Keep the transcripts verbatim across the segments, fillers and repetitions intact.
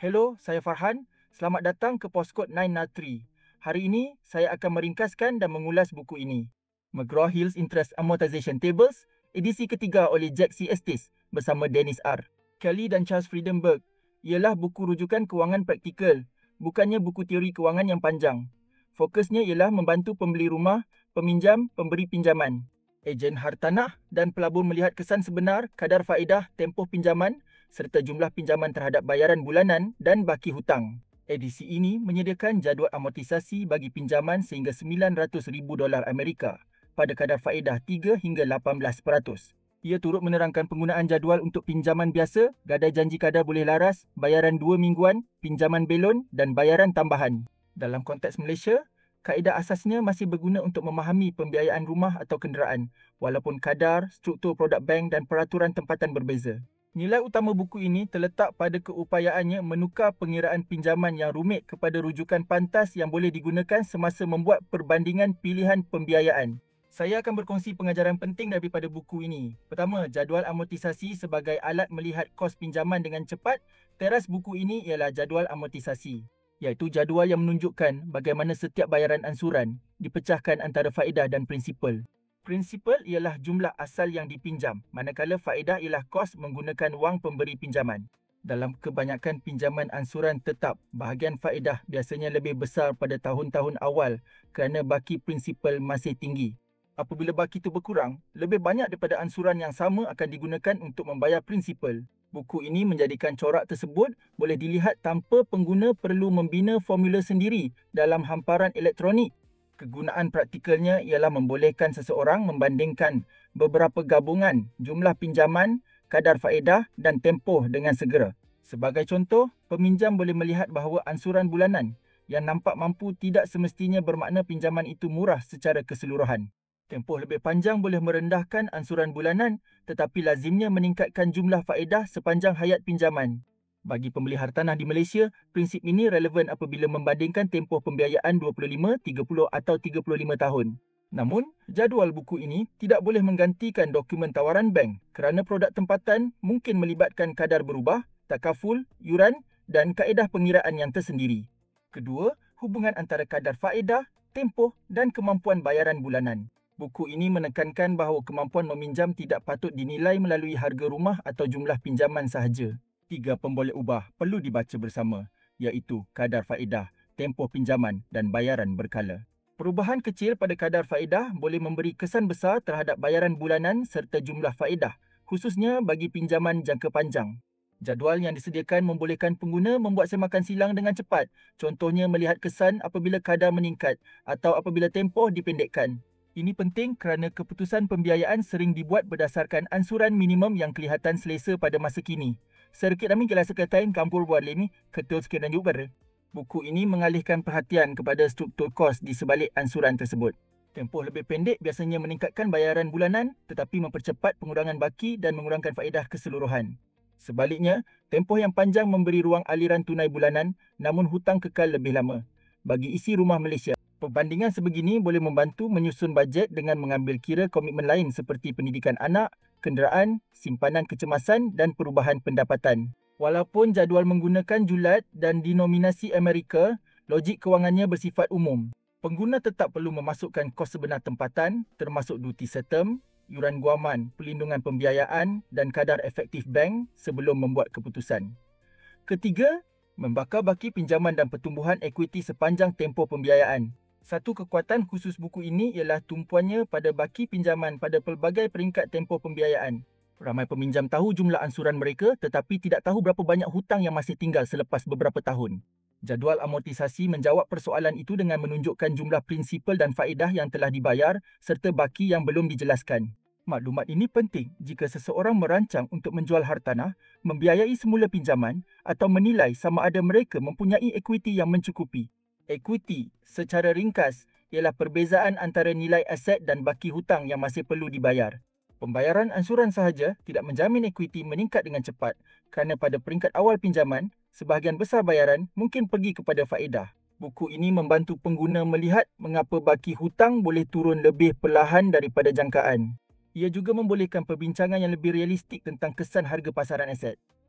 Hello, saya Farhan. Selamat datang ke Postkod sembilan nol tiga. Hari ini, saya akan meringkaskan dan mengulas buku ini. McGraw-Hill's Interest Amortization Tables, edisi ketiga oleh Jack C. Estes bersama Dennis R. Kelly dan Charles Friedenberg ialah buku rujukan kewangan praktikal, bukannya buku teori kewangan yang panjang. Fokusnya ialah membantu pembeli rumah, peminjam, pemberi pinjaman, ejen hartanah dan pelabur melihat kesan sebenar, kadar faedah, tempoh pinjaman serta jumlah pinjaman terhadap bayaran bulanan dan baki hutang. Edisi ini menyediakan jadual amortisasi bagi pinjaman sehingga sembilan ratus ribu dolar Amerika pada kadar faedah tiga hingga lapan belas peratus. Ia turut menerangkan penggunaan jadual untuk pinjaman biasa, gadai janji kadar boleh laras, bayaran dua mingguan, pinjaman belon dan bayaran tambahan. Dalam konteks Malaysia, kaedah asasnya masih berguna untuk memahami pembiayaan rumah atau kenderaan, walaupun kadar, struktur produk bank dan peraturan tempatan berbeza. Nilai utama buku ini terletak pada keupayaannya menukar pengiraan pinjaman yang rumit kepada rujukan pantas yang boleh digunakan semasa membuat perbandingan pilihan pembiayaan. Saya akan berkongsi pengajaran penting daripada buku ini. Pertama, jadual amortisasi sebagai alat melihat kos pinjaman dengan cepat. Teras buku ini ialah jadual amortisasi, iaitu jadual yang menunjukkan bagaimana setiap bayaran ansuran dipecahkan antara faedah dan prinsipal. Prinsipal ialah jumlah asal yang dipinjam, manakala faedah ialah kos menggunakan wang pemberi pinjaman. Dalam kebanyakan pinjaman ansuran tetap, bahagian faedah biasanya lebih besar pada tahun-tahun awal kerana baki prinsipal masih tinggi. Apabila baki itu berkurang, lebih banyak daripada ansuran yang sama akan digunakan untuk membayar prinsipal. Buku ini menjadikan corak tersebut boleh dilihat tanpa pengguna perlu membina formula sendiri dalam hamparan elektronik. Kegunaan praktikalnya ialah membolehkan seseorang membandingkan beberapa gabungan jumlah pinjaman, kadar faedah dan tempoh dengan segera. Sebagai contoh, peminjam boleh melihat bahawa ansuran bulanan yang nampak mampu tidak semestinya bermakna pinjaman itu murah secara keseluruhan. Tempoh lebih panjang boleh merendahkan ansuran bulanan tetapi lazimnya meningkatkan jumlah faedah sepanjang hayat pinjaman. Bagi pembeli hartanah di Malaysia, prinsip ini relevan apabila membandingkan tempoh pembiayaan dua puluh lima, tiga puluh atau tiga puluh lima tahun. Namun, jadual buku ini tidak boleh menggantikan dokumen tawaran bank kerana produk tempatan mungkin melibatkan kadar berubah, takaful, yuran dan kaedah pengiraan yang tersendiri. Kedua, hubungan antara kadar faedah, tempoh dan kemampuan bayaran bulanan. Buku ini menekankan bahawa kemampuan meminjam tidak patut dinilai melalui harga rumah atau jumlah pinjaman sahaja. Tiga pemboleh ubah perlu dibaca bersama, iaitu kadar faedah, tempoh pinjaman dan bayaran berkala. Perubahan kecil pada kadar faedah boleh memberi kesan besar terhadap bayaran bulanan serta jumlah faedah, khususnya bagi pinjaman jangka panjang. Jadual yang disediakan membolehkan pengguna membuat semakan silang dengan cepat, contohnya melihat kesan apabila kadar meningkat atau apabila tempoh dipendekkan. Ini penting kerana keputusan pembiayaan sering dibuat berdasarkan ansuran minimum yang kelihatan selesa pada masa kini. Sedikit kami jelas katain kampur buat ini ketul sekian dan juga. Buku ini mengalihkan perhatian kepada struktur kos di sebalik ansuran tersebut. Tempoh lebih pendek biasanya meningkatkan bayaran bulanan tetapi mempercepat pengurangan baki dan mengurangkan faedah keseluruhan. Sebaliknya, tempoh yang panjang memberi ruang aliran tunai bulanan namun hutang kekal lebih lama. Bagi isi rumah Malaysia, perbandingan sebegini boleh membantu menyusun bajet dengan mengambil kira komitmen lain seperti pendidikan anak, kenderaan, simpanan kecemasan dan perubahan pendapatan. Walaupun jadual menggunakan julat dan denominasi Amerika, logik kewangannya bersifat umum. Pengguna tetap perlu memasukkan kos sebenar tempatan termasuk duty setem, yuran guaman, pelindungan pembiayaan dan kadar efektif bank sebelum membuat keputusan. Ketiga, membakar baki pinjaman dan pertumbuhan ekuiti sepanjang tempoh pembiayaan. Satu kekuatan khusus buku ini ialah tumpuannya pada baki pinjaman pada pelbagai peringkat tempoh pembiayaan. Ramai peminjam tahu jumlah ansuran mereka tetapi tidak tahu berapa banyak hutang yang masih tinggal selepas beberapa tahun. Jadual amortisasi menjawab persoalan itu dengan menunjukkan jumlah prinsipal dan faedah yang telah dibayar serta baki yang belum dijelaskan. Maklumat ini penting jika seseorang merancang untuk menjual hartanah, membiayai semula pinjaman atau menilai sama ada mereka mempunyai ekuiti yang mencukupi. Ekuiti, secara ringkas, ialah perbezaan antara nilai aset dan baki hutang yang masih perlu dibayar. Pembayaran ansuran sahaja tidak menjamin ekuiti meningkat dengan cepat kerana pada peringkat awal pinjaman, sebahagian besar bayaran mungkin pergi kepada faedah. Buku ini membantu pengguna melihat mengapa baki hutang boleh turun lebih perlahan daripada jangkaan. Ia juga membolehkan perbincangan yang lebih realistik tentang kesan harga pasaran aset.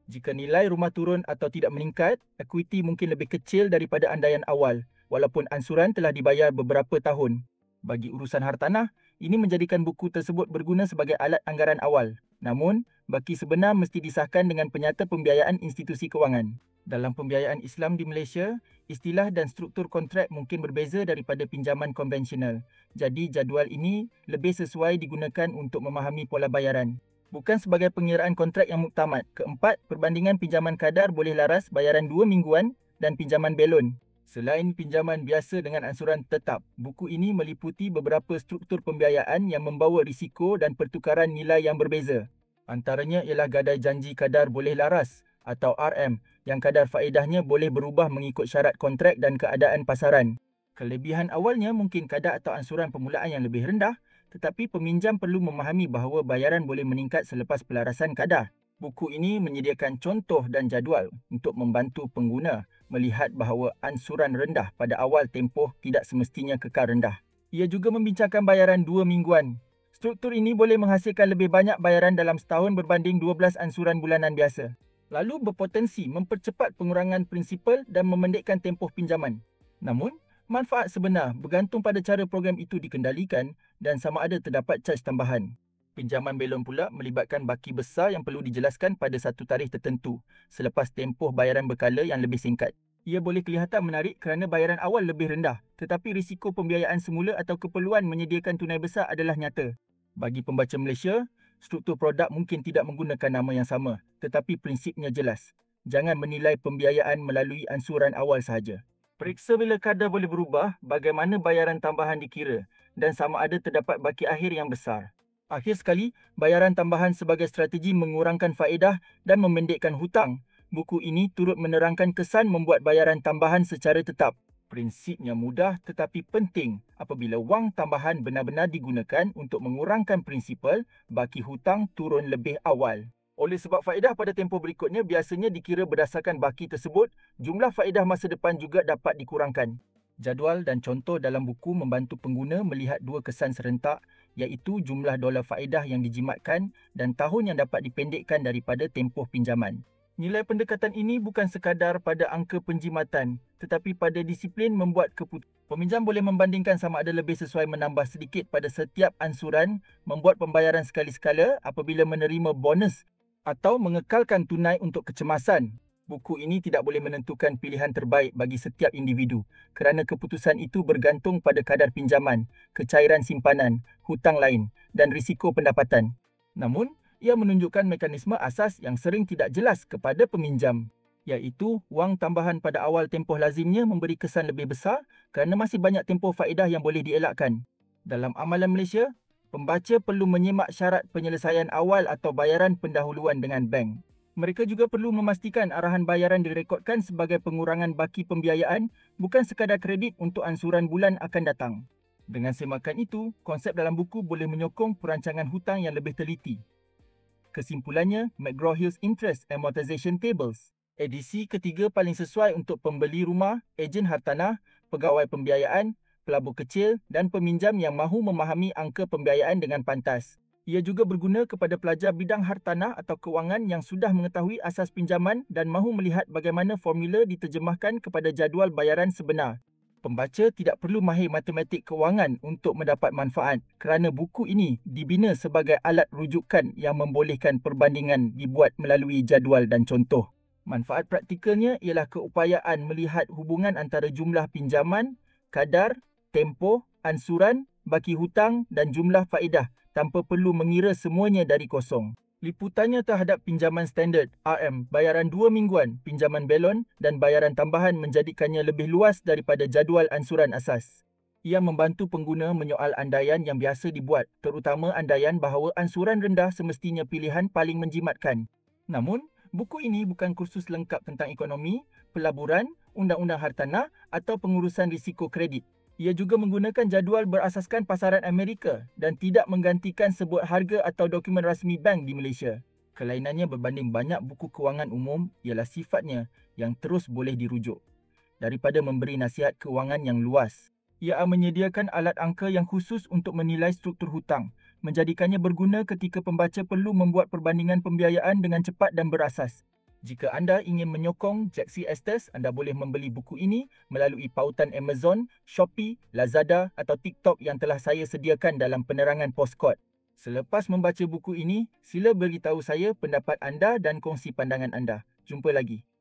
Jika nilai rumah turun atau tidak meningkat, ekuiti mungkin lebih kecil daripada andaian awal, walaupun ansuran telah dibayar beberapa tahun. Bagi urusan hartanah, ini menjadikan buku tersebut berguna sebagai alat anggaran awal. Namun, baki sebenar mesti disahkan dengan penyata pembiayaan institusi kewangan. Dalam pembiayaan Islam di Malaysia, istilah dan struktur kontrak mungkin berbeza daripada pinjaman konvensional. Jadi, jadual ini lebih sesuai digunakan untuk memahami pola bayaran. Bukan sebagai pengiraan kontrak yang muktamad. Keempat, perbandingan pinjaman kadar boleh laras bayaran dua mingguan dan pinjaman belon. Selain pinjaman biasa dengan ansuran tetap, buku ini meliputi beberapa struktur pembiayaan yang membawa risiko dan pertukaran nilai yang berbeza. Antaranya ialah gadai janji kadar boleh laras atau R M yang kadar faedahnya boleh berubah mengikut syarat kontrak dan keadaan pasaran. Kelebihan awalnya mungkin kadar atau ansuran permulaan yang lebih rendah, tetapi peminjam perlu memahami bahawa bayaran boleh meningkat selepas pelarasan kadar. Buku ini menyediakan contoh dan jadual untuk membantu pengguna melihat bahawa ansuran rendah pada awal tempoh tidak semestinya kekal rendah. Ia juga membincangkan bayaran dua mingguan. Struktur ini boleh menghasilkan lebih banyak bayaran dalam setahun berbanding dua belas ansuran bulanan biasa. Lalu berpotensi mempercepat pengurangan prinsipal dan memendekkan tempoh pinjaman. Namun, manfaat sebenar bergantung pada cara program itu dikendalikan dan sama ada terdapat caj tambahan. Pinjaman belon pula melibatkan baki besar yang perlu dijelaskan pada satu tarikh tertentu selepas tempoh bayaran berkala yang lebih singkat. Ia boleh kelihatan menarik kerana bayaran awal lebih rendah, tetapi risiko pembiayaan semula atau keperluan menyediakan tunai besar adalah nyata. Bagi pembaca Malaysia, struktur produk mungkin tidak menggunakan nama yang sama, tetapi prinsipnya jelas. Jangan menilai pembiayaan melalui ansuran awal sahaja. Periksa bila kadar boleh berubah, bagaimana bayaran tambahan dikira dan sama ada terdapat baki akhir yang besar. Akhir sekali, bayaran tambahan sebagai strategi mengurangkan faedah dan memendekkan hutang. Buku ini turut menerangkan kesan membuat bayaran tambahan secara tetap. Prinsipnya mudah tetapi penting apabila wang tambahan benar-benar digunakan untuk mengurangkan prinsipal, baki hutang turun lebih awal. Oleh sebab faedah pada tempoh berikutnya biasanya dikira berdasarkan baki tersebut, jumlah faedah masa depan juga dapat dikurangkan. Jadual dan contoh dalam buku membantu pengguna melihat dua kesan serentak, iaitu jumlah dolar faedah yang dijimatkan dan tahun yang dapat dipendekkan daripada tempoh pinjaman. Nilai pendekatan ini bukan sekadar pada angka penjimatan, tetapi pada disiplin membuat keputusan. Peminjam boleh membandingkan sama ada lebih sesuai menambah sedikit pada setiap ansuran, membuat pembayaran sekali-sekala apabila menerima bonus atau mengekalkan tunai untuk kecemasan. Buku ini tidak boleh menentukan pilihan terbaik bagi setiap individu kerana keputusan itu bergantung pada kadar pinjaman, kecairan simpanan, hutang lain dan risiko pendapatan. Namun, ia menunjukkan mekanisme asas yang sering tidak jelas kepada peminjam, iaitu wang tambahan pada awal tempoh lazimnya memberi kesan lebih besar kerana masih banyak tempoh faedah yang boleh dielakkan. Dalam amalan Malaysia, pembaca perlu menyemak syarat penyelesaian awal atau bayaran pendahuluan dengan bank. Mereka juga perlu memastikan arahan bayaran direkodkan sebagai pengurangan baki pembiayaan, bukan sekadar kredit untuk ansuran bulan akan datang. Dengan semakan itu, konsep dalam buku boleh menyokong perancangan hutang yang lebih teliti. Kesimpulannya, McGraw-Hill's Interest Amortization Tables. Edisi ketiga paling sesuai untuk pembeli rumah, ejen hartanah, pegawai pembiayaan, pelabur kecil dan peminjam yang mahu memahami angka pembiayaan dengan pantas. Ia juga berguna kepada pelajar bidang hartanah atau kewangan yang sudah mengetahui asas pinjaman dan mahu melihat bagaimana formula diterjemahkan kepada jadual bayaran sebenar. Pembaca tidak perlu mahir matematik kewangan untuk mendapat manfaat kerana buku ini dibina sebagai alat rujukan yang membolehkan perbandingan dibuat melalui jadual dan contoh. Manfaat praktikalnya ialah keupayaan melihat hubungan antara jumlah pinjaman, kadar, tempoh, ansuran, baki hutang dan jumlah faedah tanpa perlu mengira semuanya dari kosong. Liputannya terhadap pinjaman standard, R M, bayaran dua mingguan, pinjaman belon dan bayaran tambahan menjadikannya lebih luas daripada jadual ansuran asas. Ia membantu pengguna menyoal andaian yang biasa dibuat, terutama andaian bahawa ansuran rendah semestinya pilihan paling menjimatkan. Namun, buku ini bukan kursus lengkap tentang ekonomi, pelaburan, undang-undang hartanah atau pengurusan risiko kredit. Ia juga menggunakan jadual berasaskan pasaran Amerika dan tidak menggantikan sebuah harga atau dokumen rasmi bank di Malaysia. Kelainannya berbanding banyak buku kewangan umum ialah sifatnya yang terus boleh dirujuk. Daripada memberi nasihat kewangan yang luas, ia menyediakan alat angka yang khusus untuk menilai struktur hutang, menjadikannya berguna ketika pembaca perlu membuat perbandingan pembiayaan dengan cepat dan berasas. Jika anda ingin menyokong Jaxi Estes, anda boleh membeli buku ini melalui pautan Amazon, Shopee, Lazada atau TikTok yang telah saya sediakan dalam penerangan Postkod. Selepas membaca buku ini, sila beritahu saya pendapat anda dan kongsi pandangan anda. Jumpa lagi.